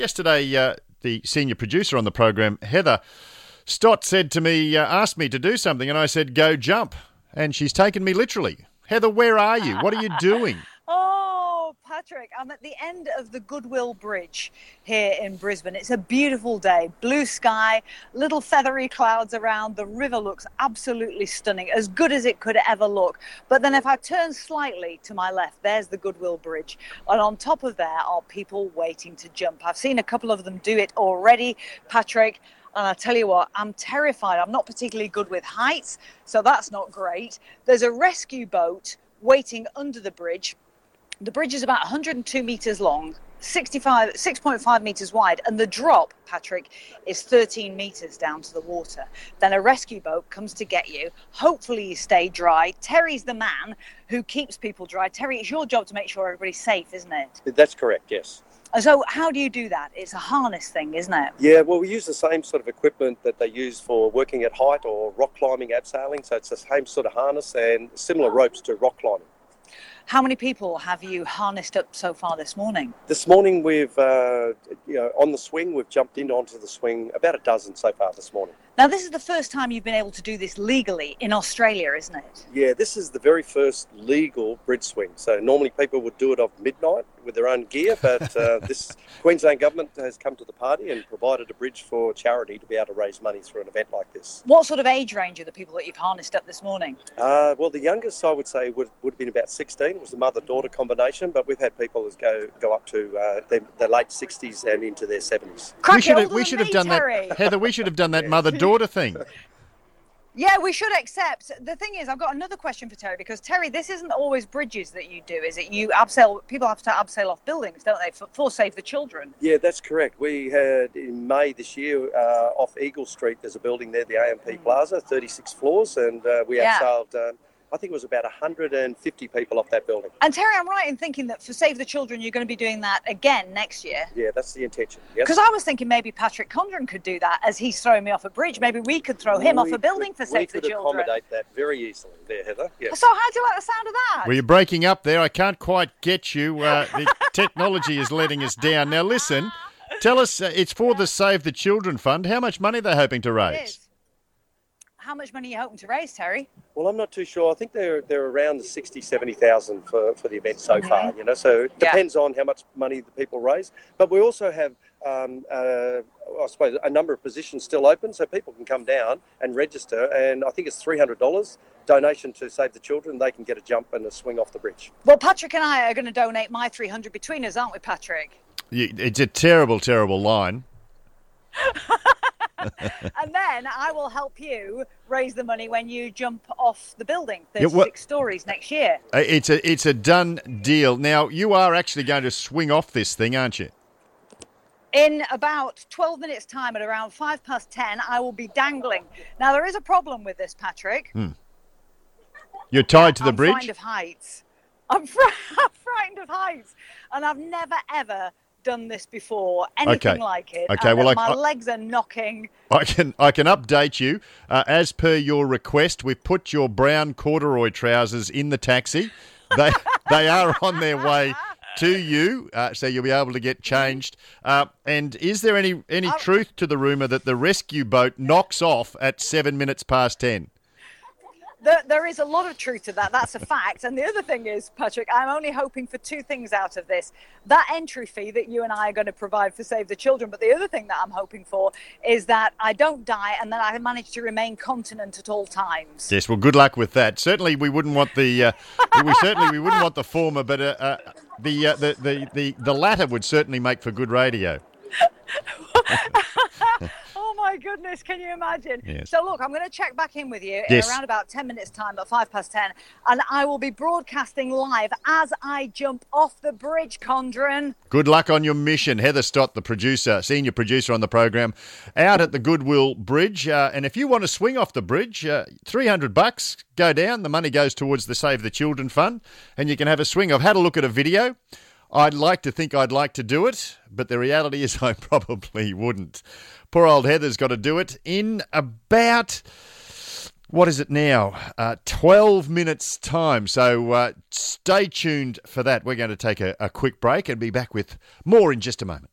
Yesterday, the senior producer on the program, Heather Stott, said to me, asked me to do something, and I said, go jump. And she's taken me literally. Heather, where are you? What are you doing? Oh, Patrick, I'm at the end of the Goodwill Bridge here in Brisbane. It's a beautiful day, blue sky, little feathery clouds around. The river looks absolutely stunning, as good as it could ever look. But then if I turn slightly to my left, there's the Goodwill Bridge. And on top of there are people waiting to jump. I've seen a couple of them do it already, Patrick. And I tell you what, I'm terrified. I'm not particularly good with heights, so that's not great. There's a rescue boat waiting under the bridge. The bridge is about 102 metres long, 6.5 metres wide, and the drop, Patrick, is 13 metres down to the water. Then a rescue boat comes to get you. Hopefully you stay dry. Terry's the man who keeps people dry. Terry, it's your job to make sure everybody's safe, isn't it? That's correct, yes. So how do you do that? It's a harness thing, isn't it? Yeah, well, we use the same sort of equipment that they use for working at height or rock climbing, abseiling. So it's the same sort of harness and similar ropes to rock climbing. How many people have you harnessed up so far this morning? This morning we've, on the swing, we've jumped in onto the swing, about a dozen so far this morning. Now, this is the first time you've been able to do this legally in Australia, isn't it? Yeah, this is the very first legal bridge swing. So normally people would do it off midnight with their own gear, but this Queensland government has come to the party and provided a bridge for charity to be able to raise money through an event like this. What sort of age range are the people that you've harnessed up this morning? Well, the youngest I would say would have been about 16. It was the mother-daughter combination, but we've had people go up to their late 60s and into their 70s. We should have done that, Heather. We should have done that mother-daughter thing. Yeah, we should accept. The thing is, I've got another question for Terry, because Terry, this isn't always bridges that you do, is it? You abseil, people have to abseil off buildings, don't they, for Save the Children? Yeah, that's correct. We had in May this year off Eagle Street, there's a building there, the AMP Plaza, 36 floors, and we abseiled, I think it was about 150 people off that building. And Terry, I'm right in thinking that for Save the Children, you're going to be doing that again next year? Yeah, that's the intention, yes. Because I was thinking maybe Patrick Condren could do that as he's throwing me off a bridge. Maybe we could throw him off a building for Save the Children. We could accommodate that very easily there, Heather. Yes. So how do you like the sound of that? Well, you're breaking up there. I can't quite get you. The technology is letting us down. Now, listen, tell us, it's for the Save the Children Fund. How much money are they hoping to raise? How much money are you hoping to raise, Terry? Well, I'm not too sure. I think they're around the 60,000, 70,000 for the event so far, so it depends on how much money the people raise. But we also have, I suppose, a number of positions still open, so people can come down and register, and I think it's $300 donation to Save the Children. They can get a jump and a swing off the bridge. Well, Patrick and I are going to donate my $300 between us, aren't we, Patrick? It's a terrible, terrible line. And then I will help you raise the money when you jump off the building, 36 stories next year. It's a done deal. Now, you are actually going to swing off this thing, aren't you? In about 12 minutes' time, at around 10:05, I will be dangling. Now, there is a problem with this, Patrick. You're tied to the bridge? I'm frightened of heights. I'm frightened of heights. And I've never, ever done this before, anything like it. Okay, well, my legs are knocking. I can update you. As per your request, we've put your brown corduroy trousers in the taxi. They are on their way to you, so you'll be able to get changed. And is there any truth to the rumour that the rescue boat knocks off at 10:07? There is a lot of truth to that. That's a fact. And the other thing is, Patrick, I'm only hoping for two things out of this. That entry fee that you and I are going to provide for Save the Children. But the other thing that I'm hoping for is that I don't die and that I manage to remain continent at all times. Yes, well, good luck with that. Certainly we wouldn't want the we wouldn't want the former, but the latter would certainly make for good radio. Oh my goodness, can you imagine? Yes. So look, I'm going to check back in with you in around about 10 minutes time at 10:05, and I will be broadcasting live as I jump off the bridge, Condren. Good luck on your mission. Heather Stott, the senior producer on the program, out at the Goodwill Bridge. And if you want to swing off the bridge, $300, go down. The money goes towards the Save the Children Fund, and you can have a swing. I've had a look at a video. I'd like to think I'd like to do it, but the reality is I probably wouldn't. Poor old Heather's got to do it in about, what is it now, 12 minutes' time. So stay tuned for that. We're going to take a quick break and be back with more in just a moment.